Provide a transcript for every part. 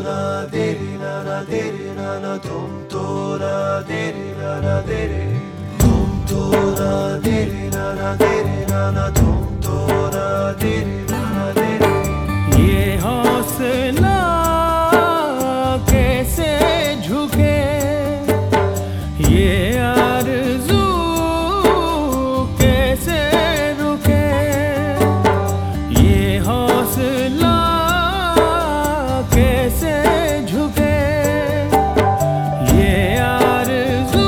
la de re la la de re la la tum to la de re la la de re tum to la de re la la de re la la tum to la de re la la de re ये हौसला कैसे झुके, ये आरज़ू कैसे रुके, ये हौसला कैसे झुके, ये आरज़ू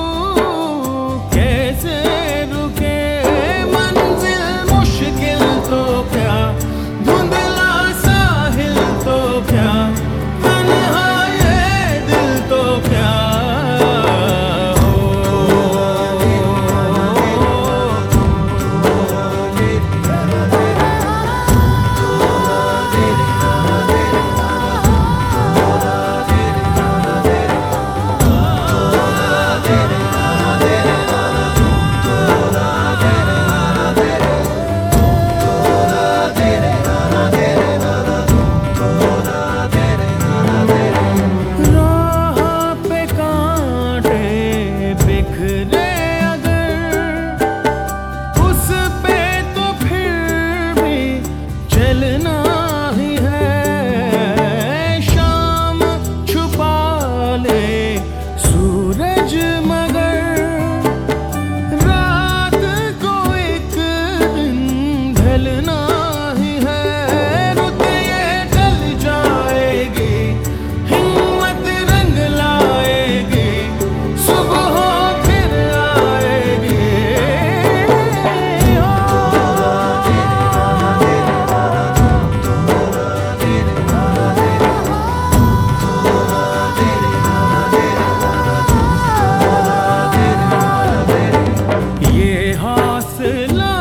कैसे रुके। मंजिल मुश्किल तो क्या, धुंधला साहिल तो क्या, तन्हा ये दिल तो क्या। चलना ही है, शाम छुपा ले सूरज मगर रात को एक दिन ढलना ही है। रुत ये ढल जाएगी, हिम्मत रंग लाएगी, सुबह फिर आएगी। ये हौसला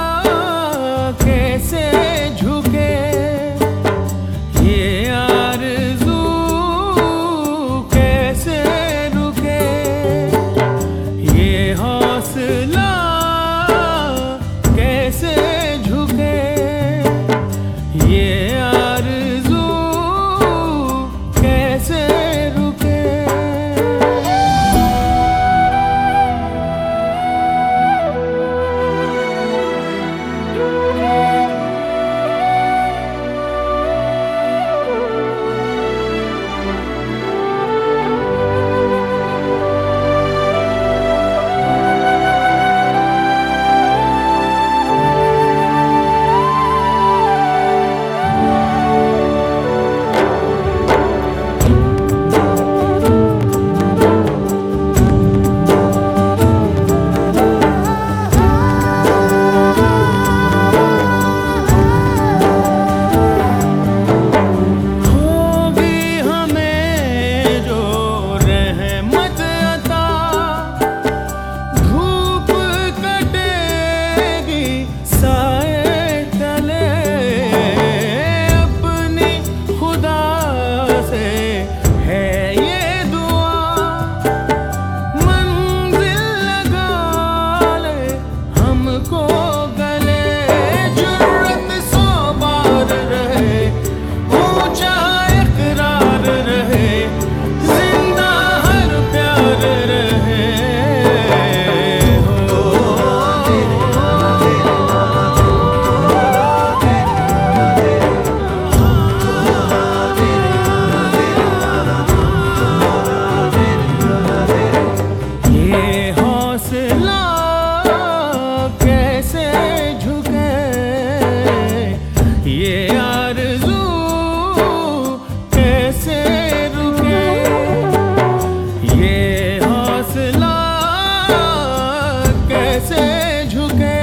कैसे झुके, ये आरज़ू कैसे रुके, ये हौसला कैसे झुके, ये आरज़ू कैसे रुके। कैसे झुके।